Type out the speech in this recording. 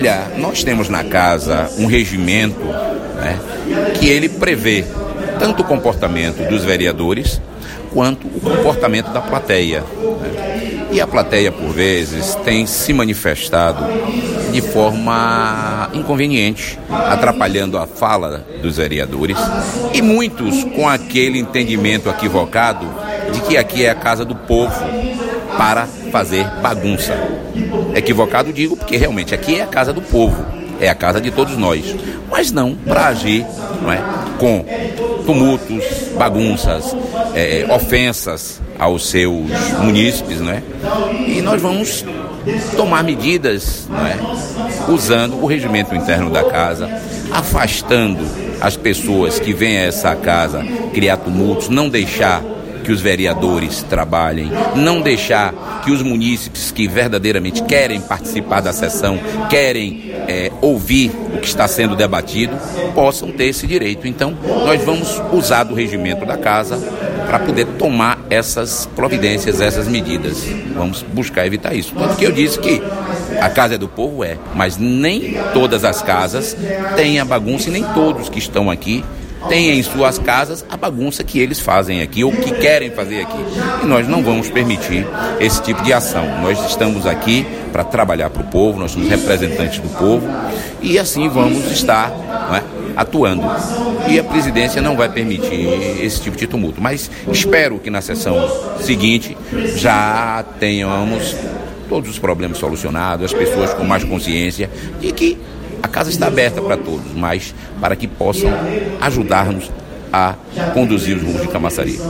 Olha, nós temos na casa um regimento, né, que ele prevê tanto o comportamento dos vereadores quanto o comportamento da plateia, né? E a plateia, por vezes, tem se manifestado de forma inconveniente, atrapalhando a fala dos vereadores, e muitos com aquele entendimento equivocado de que aqui é a casa do povo para fazer bagunça. Equivocado digo porque realmente aqui é a casa do povo, é a casa de todos nós, mas não para agir, não é, com tumultos, bagunças, ofensas aos seus munícipes, não é? E nós vamos tomar medidas, não é, usando o regimento interno da casa, afastando as pessoas que vêm a essa casa criar tumultos, não deixar que os vereadores trabalhem, não deixar que os munícipes que verdadeiramente querem participar da sessão, querem ouvir o que está sendo debatido, possam ter esse direito. Então, nós vamos usar do regimento da casa para poder tomar essas providências, essas medidas. Vamos buscar evitar isso. Tanto que eu disse que a casa é do povo, mas nem todas as casas têm a bagunça e nem todos que estão aqui têm em suas casas a bagunça que eles fazem aqui ou que querem fazer aqui. E nós não vamos permitir esse tipo de ação. Nós estamos aqui para trabalhar para o povo, nós somos representantes do povo e assim vamos estar, não é, atuando. E a presidência não vai permitir esse tipo de tumulto. Mas espero que na sessão seguinte já tenhamos todos os problemas solucionados, as pessoas com mais consciência de que a casa está aberta para todos, mas para que possam ajudar-nos a conduzir os rumos de Camaçari.